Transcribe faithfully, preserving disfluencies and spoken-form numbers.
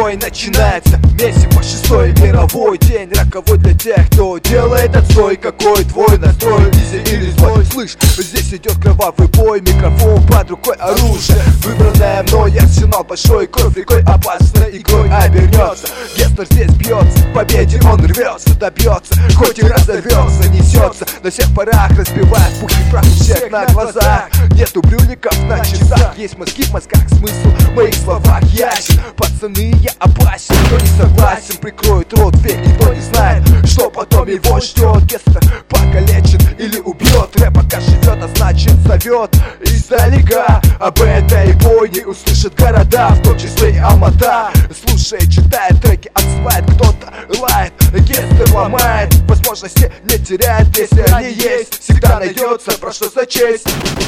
бой начинается. Месиво, шестой мировой день, роковой для тех, кто делает отстой. Какой твой настрой, изи или злой? Слышь, здесь идет кровавый бой, микрофон под рукой, оружие выбранное мной, арсенал большой, кровь рекой опасной игрой обернется. Гестер здесь бьется, к победе он рвется, добьется, хоть и разорвется, несется на всех парах, разбивает пух и прах у всех на глазах. Нету брюликов на часах, есть мозги в мозгах, смысл в моих словах ясен. Пацаны, я опасен, кто не согласен, прикроет рот век, никто не знает, что потом его ждет. Гестер покалечен или убьет, рэп пока живет, а значит зовет издалека. Об этой бойне услышат города, в том числе и Алмата. Слушает, читает треки, отсылает, кто-то лает, Гестер ломает, возможности не теряет, если они есть, всегда найдется про что зачесть.